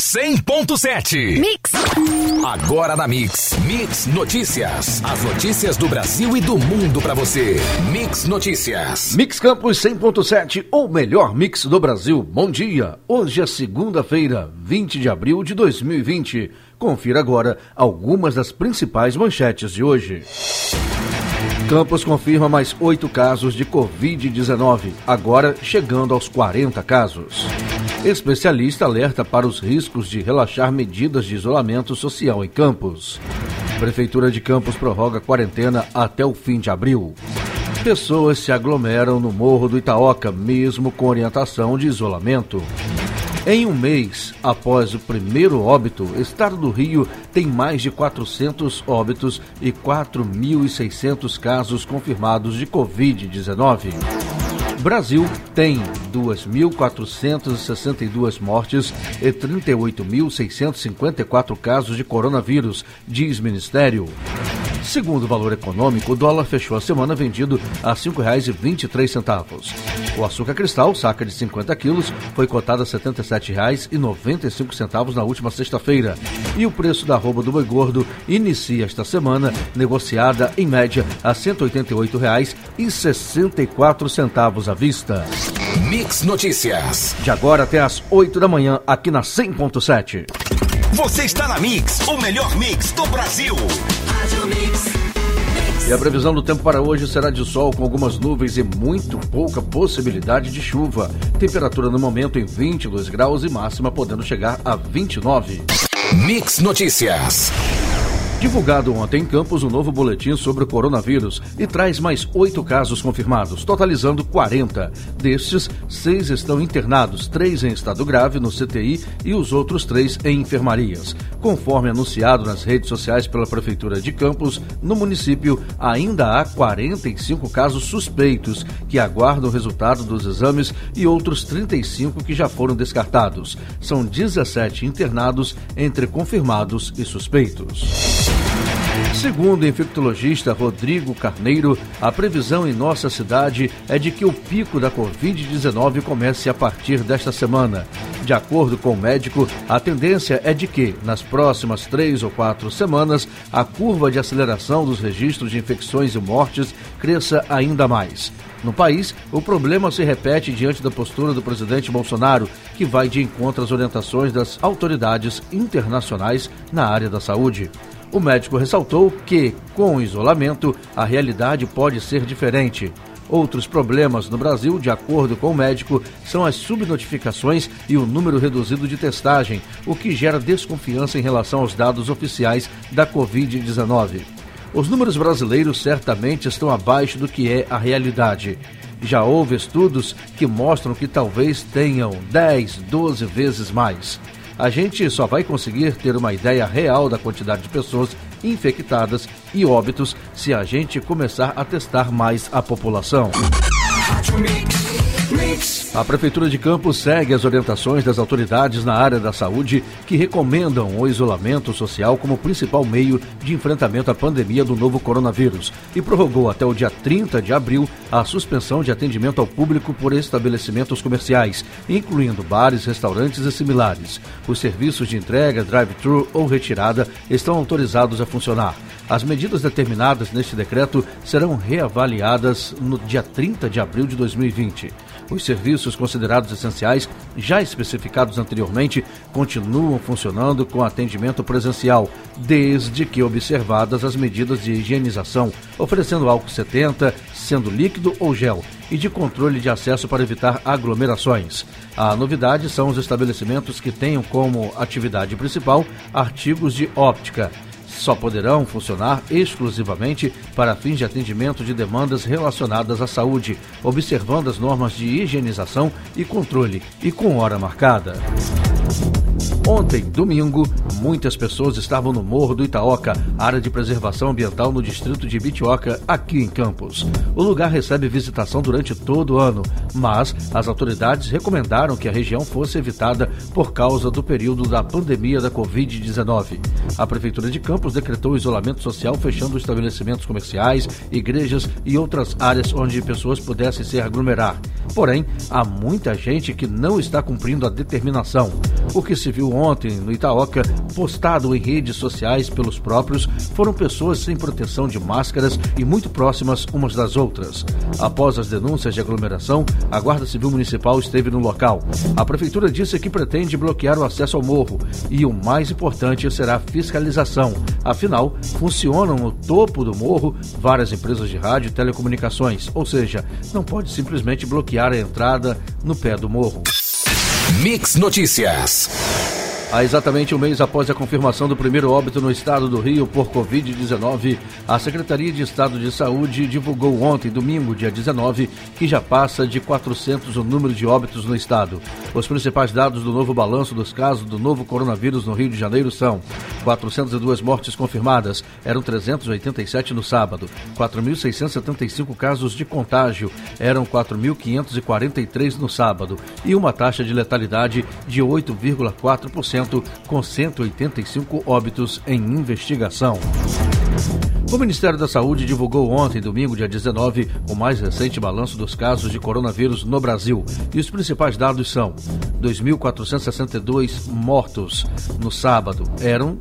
100.7 Mix. Agora na Mix. Mix Notícias. As notícias do Brasil e do mundo pra você. Mix Notícias. Mix Campos 100.7, o melhor mix do Brasil. Bom dia. Hoje é segunda-feira, 20 de abril de 2020. Confira agora algumas das principais manchetes de hoje. Campos confirma mais 8 casos de Covid-19, agora chegando aos 40 casos. Especialista alerta para os riscos de relaxar medidas de isolamento social em Campos. Prefeitura de Campos prorroga quarentena até o fim de abril. Pessoas se aglomeram no Morro do Itaoca, mesmo com orientação de isolamento. Em um mês após o primeiro óbito, o estado do Rio tem mais de 400 óbitos e 4.600 casos confirmados de Covid-19. Brasil tem 2.462 mortes e 38.654 casos de coronavírus, diz Ministério. Segundo o Valor Econômico, o dólar fechou a semana vendido a R$ 5,23. O açúcar cristal, saca de 50 quilos, foi cotado a R$ 77,95 na última sexta-feira. E o preço da arroba do boi gordo inicia esta semana, negociada em média a R$ 188,64 à vista. Mix Notícias. De agora até às 8 da manhã, aqui na 100.7. Você está na Mix, o melhor mix do Brasil. E a previsão do tempo para hoje será de sol com algumas nuvens e muito pouca possibilidade de chuva. Temperatura no momento em 22 graus e máxima podendo chegar a 29. Mix Notícias. Divulgado ontem em Campos um novo boletim sobre o coronavírus e traz mais 8 casos confirmados, totalizando 40. Destes, 6 estão internados, 3 em estado grave no CTI e os outros 3 em enfermarias. Conforme anunciado nas redes sociais pela Prefeitura de Campos, no município ainda há 45 casos suspeitos que aguardam o resultado dos exames e outros 35 que já foram descartados. São 17 internados entre confirmados e suspeitos. Segundo o infectologista Rodrigo Carneiro, a previsão em nossa cidade é de que o pico da Covid-19 comece a partir desta semana. De acordo com o médico, a tendência é de que, nas próximas 3 ou 4 semanas, a curva de aceleração dos registros de infecções e mortes cresça ainda mais. No país, o problema se repete diante da postura do presidente Bolsonaro, que vai de encontro às orientações das autoridades internacionais na área da saúde. O médico ressaltou que, com o isolamento, a realidade pode ser diferente. Outros problemas no Brasil, de acordo com o médico, são as subnotificações e o número reduzido de testagem, o que gera desconfiança em relação aos dados oficiais da Covid-19. Os números brasileiros certamente estão abaixo do que é a realidade. Já houve estudos que mostram que talvez tenham 10, 12 vezes mais. A gente só vai conseguir ter uma ideia real da quantidade de pessoas infectadas e óbitos se a gente começar a testar mais a população. A Prefeitura de Campos segue as orientações das autoridades na área da saúde que recomendam o isolamento social como principal meio de enfrentamento à pandemia do novo coronavírus e prorrogou até o dia 30 de abril a suspensão de atendimento ao público por estabelecimentos comerciais, incluindo bares, restaurantes e similares. Os serviços de entrega, drive-thru ou retirada estão autorizados a funcionar. As medidas determinadas neste decreto serão reavaliadas no dia 30 de abril de 2020. Os serviços considerados essenciais, já especificados anteriormente, continuam funcionando com atendimento presencial, desde que observadas as medidas de higienização, oferecendo álcool 70, sendo líquido ou gel, e de controle de acesso para evitar aglomerações. A novidade são os estabelecimentos que tenham como atividade principal artigos de óptica. Só poderão funcionar exclusivamente para fins de atendimento de demandas relacionadas à saúde, observando as normas de higienização e controle e com hora marcada. Ontem, domingo, muitas pessoas estavam no Morro do Itaoca, área de preservação ambiental no distrito de Bitioca, aqui em Campos. O lugar recebe visitação durante todo o ano, mas as autoridades recomendaram que a região fosse evitada por causa do período da pandemia da Covid-19. A Prefeitura de Campos decretou isolamento social, fechando estabelecimentos comerciais, igrejas e outras áreas onde pessoas pudessem se aglomerar. Porém, há muita gente que não está cumprindo a determinação. O que se viu ontem no Itaoca, postado em redes sociais pelos próprios, foram pessoas sem proteção de máscaras e muito próximas umas das outras. Após as denúncias de aglomeração, a Guarda Civil Municipal esteve no local. A Prefeitura disse que pretende bloquear o acesso ao morro e o mais importante será a fiscalização. Afinal, funcionam no topo do morro várias empresas de rádio e telecomunicações, ou seja, não pode simplesmente bloquear a entrada no pé do morro. Mix Notícias. Há exatamente um mês após a confirmação do primeiro óbito no estado do Rio por Covid-19, a Secretaria de Estado de Saúde divulgou ontem, domingo, dia 19, que já passa de 400 o número de óbitos no estado. Os principais dados do novo balanço dos casos do novo coronavírus no Rio de Janeiro são 402 mortes confirmadas, eram 387 no sábado, 4.675 casos de contágio, eram 4.543 no sábado, e uma taxa de letalidade de 8,4%, com 185 óbitos em investigação. O Ministério da Saúde divulgou ontem, domingo, dia 19, o mais recente balanço dos casos de coronavírus no Brasil. E os principais dados são 2.462 mortos. No sábado, eram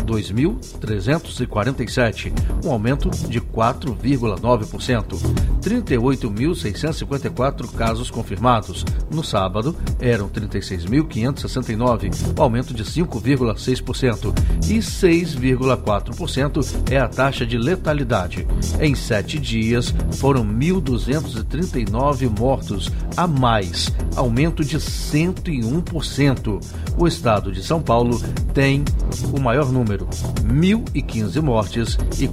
2.347, um aumento de 4,9%. 38.654 casos confirmados. No sábado, eram 36.569, um aumento de 5,6%. E 6,4% é a taxa de letalidade. Em 7 dias, foram 1.239 mortos a mais, aumento de 101%. O estado de São Paulo tem o maior número, 1.015 mortes e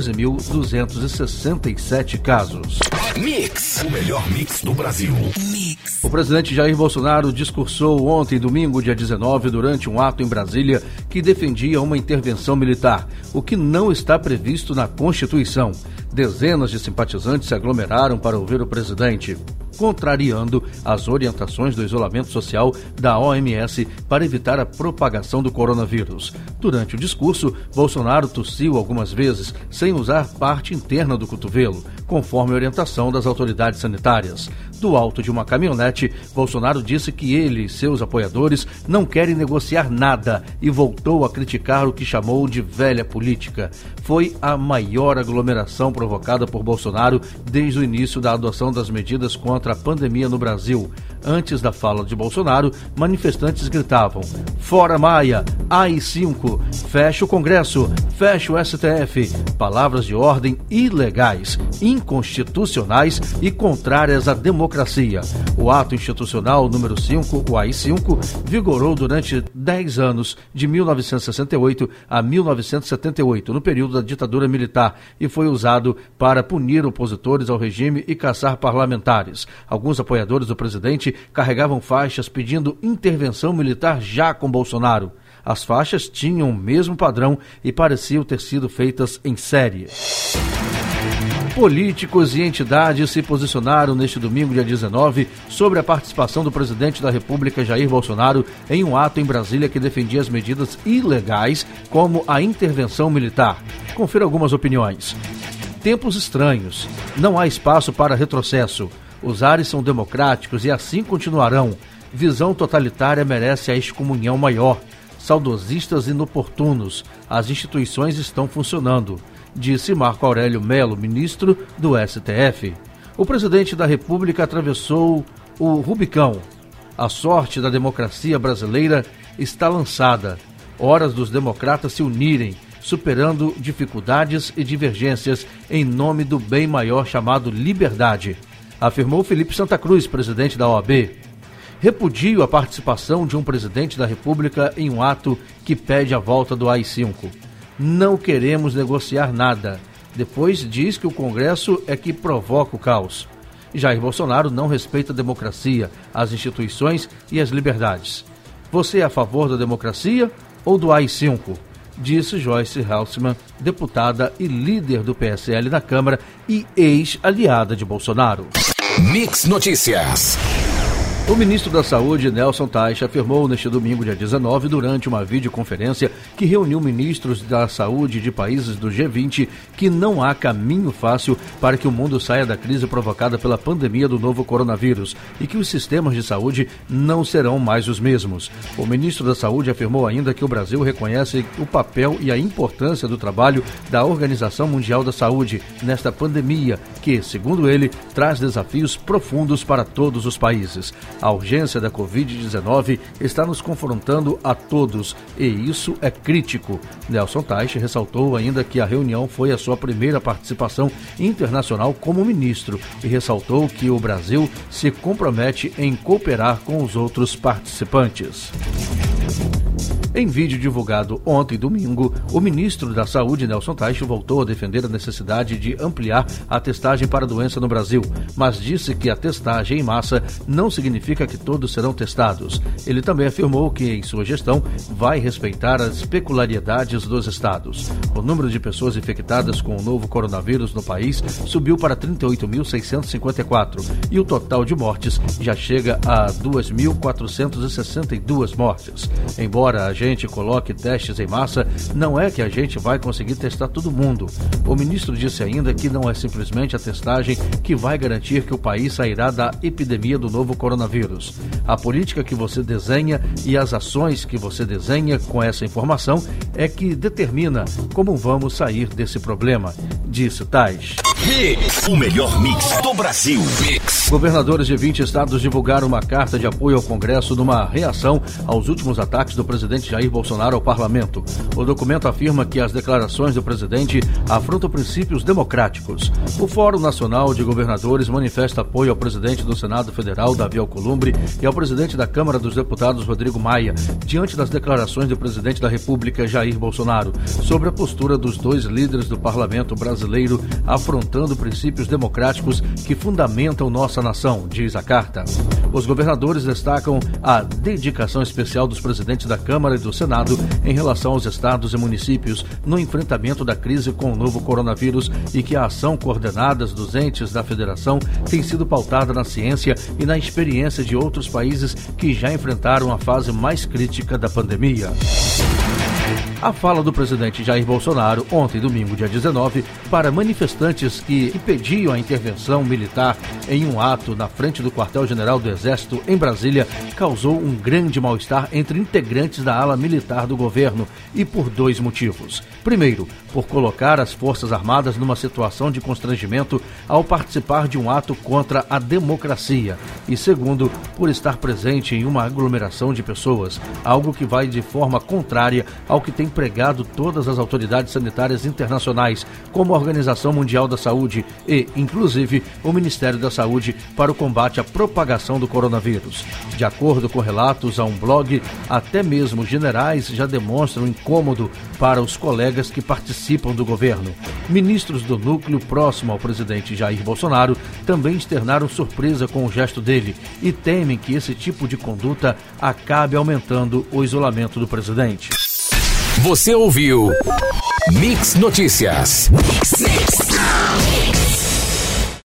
14.267 casos. Mix, o melhor mix do Brasil. Mix. O presidente Jair Bolsonaro discursou ontem, domingo, dia 19, durante um ato em Brasília que defendia uma intervenção militar, o que não está previsto na Constituição. Dezenas de simpatizantes se aglomeraram para ouvir o presidente, contrariando as orientações do isolamento social da OMS para evitar a propagação do coronavírus. Durante o discurso, Bolsonaro tossiu algumas vezes, sem usar parte interna do cotovelo, conforme a orientação das autoridades sanitárias. Do alto de uma caminhonete, Bolsonaro disse que ele e seus apoiadores não querem negociar nada e voltou a criticar o que chamou de velha política. Foi a maior aglomeração provocada por Bolsonaro desde o início da adoção das medidas contra a pandemia no Brasil. Antes da fala de Bolsonaro, manifestantes gritavam: "Fora Maia! AI-5! Fecha o Congresso! Fecha o STF!" Palavras de ordem ilegais, inconstitucionais e contrárias à democracia. O ato institucional número 5, o AI-5, vigorou durante 10 anos, de 1968 a 1978, no período da ditadura militar, e foi usado para punir opositores ao regime e caçar parlamentares. Alguns apoiadores do presidente carregavam faixas pedindo intervenção militar já com Bolsonaro. As faixas tinham o mesmo padrão e pareciam ter sido feitas em série. Políticos e entidades se posicionaram neste domingo, dia 19, sobre a participação do presidente da República, Jair Bolsonaro, em um ato em Brasília que defendia as medidas ilegais, como a intervenção militar. Confira algumas opiniões. Tempos estranhos. Não há espaço para retrocesso. Os ares são democráticos e assim continuarão. Visão totalitária merece a excomunhão maior. Saudosistas inoportunos. As instituições estão funcionando, disse Marco Aurélio Mello, ministro do STF. O presidente da República atravessou o Rubicão. A sorte da democracia brasileira está lançada. Horas dos democratas se unirem, superando dificuldades e divergências em nome do bem maior chamado liberdade, afirmou Felipe Santa Cruz, presidente da OAB. Repudio a participação de um presidente da República em um ato que pede a volta do AI-5. Não queremos negociar nada. Depois diz que o Congresso é que provoca o caos. Jair Bolsonaro não respeita a democracia, as instituições e as liberdades. Você é a favor da democracia ou do AI-5? Disse Joyce Halseman, deputada e líder do PSL na Câmara e ex-aliada de Bolsonaro. Mix Notícias. O ministro da Saúde, Nelson Teich, afirmou neste domingo, dia 19, durante uma videoconferência que reuniu ministros da saúde de países do G20, que não há caminho fácil para que o mundo saia da crise provocada pela pandemia do novo coronavírus e que os sistemas de saúde não serão mais os mesmos. O ministro da Saúde afirmou ainda que o Brasil reconhece o papel e a importância do trabalho da Organização Mundial da Saúde nesta pandemia, que, segundo ele, traz desafios profundos para todos os países. A urgência da Covid-19 está nos confrontando a todos e isso é crítico. Nelson Teich ressaltou ainda que a reunião foi a sua primeira participação internacional como ministro e ressaltou que o Brasil se compromete em cooperar com os outros participantes. Em vídeo divulgado ontem, domingo, o ministro da Saúde, Nelson Teich, voltou a defender a necessidade de ampliar a testagem para a doença no Brasil, mas disse que a testagem em massa não significa que todos serão testados. Ele também afirmou que, em sua gestão, vai respeitar as peculiaridades dos estados. O número de pessoas infectadas com o novo coronavírus no país subiu para 38.654 e o total de mortes já chega a 2.462 mortes. Embora a gente coloque testes em massa, não é que a gente vai conseguir testar todo mundo. O ministro disse ainda que não é simplesmente a testagem que vai garantir que o país sairá da epidemia do novo coronavírus. A política que você desenha e as ações que você desenha com essa informação é que determina como vamos sair desse problema, disse Teich. Mix, o melhor mix do Brasil. Mix. Governadores de 20 estados divulgaram uma carta de apoio ao Congresso numa reação aos últimos ataques do presidente Jair Bolsonaro ao parlamento. O documento afirma que as declarações do presidente afrontam princípios democráticos. O Fórum Nacional de Governadores manifesta apoio ao presidente do Senado Federal, Davi Alcolumbre, e ao presidente da Câmara dos Deputados, Rodrigo Maia, diante das declarações do presidente da República, Jair Bolsonaro, sobre a postura dos dois líderes do parlamento brasileiro afrontando princípios democráticos que fundamentam nossa nação, diz a carta. Os governadores destacam a dedicação especial dos presidentes da Câmara e do Senado em relação aos estados e municípios no enfrentamento da crise com o novo coronavírus e que a ação coordenada dos entes da federação tem sido pautada na ciência e na experiência de outros países que já enfrentaram a fase mais crítica da pandemia. A fala do presidente Jair Bolsonaro, ontem, domingo, dia 19, para manifestantes que pediam a intervenção militar em um ato na frente do quartel-general do Exército, em Brasília, causou um grande mal-estar entre integrantes da ala militar do governo e por dois motivos. Primeiro, por colocar as Forças Armadas numa situação de constrangimento ao participar de um ato contra a democracia. E segundo, por estar presente em uma aglomeração de pessoas, algo que vai de forma contrária ao que tem pregado todas as autoridades sanitárias internacionais, como a Organização Mundial da Saúde e, inclusive, o Ministério da Saúde para o combate à propagação do coronavírus. De acordo com relatos a um blog, até mesmo generais já demonstram incômodo para os colegas que participam do governo. Ministros do núcleo próximo ao presidente Jair Bolsonaro também externaram surpresa com o gesto dele e temem que esse tipo de conduta acabe aumentando o isolamento do presidente. Você ouviu Mix Notícias. Mix.